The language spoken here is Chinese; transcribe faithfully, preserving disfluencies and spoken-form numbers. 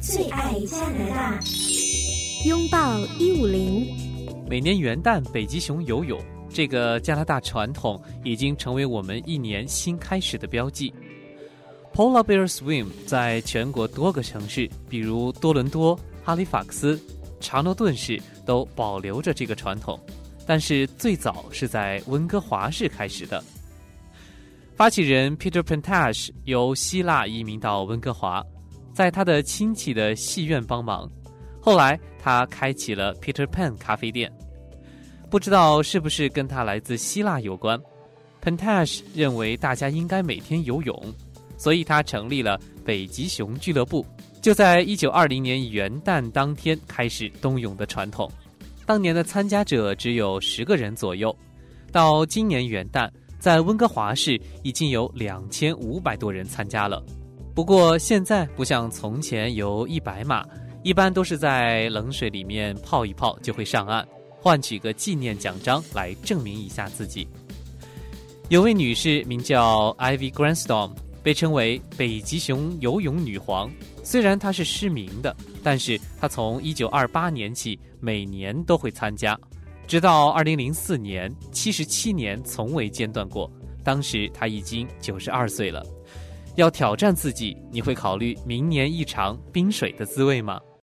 最爱加拿大， 拥抱一五零。 每年元旦北极熊游泳，这个加拿大传统已经成为我们一年新开始的标记。Polar Bear Swim 在全国多个城市，比如多伦多、哈利法克斯、查诺顿市都保留着这个传统，但是最早是在温哥华市开始的。发起人 Peter Pantash 由希腊移民到温哥华，在他的亲戚的戏院帮忙，后来他开启了 Peter Pan 咖啡店。不知道是不是跟他来自希腊有关， Pantash 认为大家应该每天游泳，所以他成立了北极熊俱乐部，就在一九二零年元旦当天开始冬泳的传统。当年的参加者只有十个人左右，到今年元旦在温哥华市已经有两千五百多人参加了。不过现在不像从前游一百码，一般都是在冷水里面泡一泡就会上岸，换取个纪念奖章来证明一下自己。有位女士名叫 Ivy Granstone， 被称为北极熊游泳女皇。虽然她是失明的，但是她从一九二八年起每年都会参加，直到二零零四年，七十七年从未间断过。当时她已经九十二岁了。要挑战自己，你会考虑明年一场冰水的滋味吗？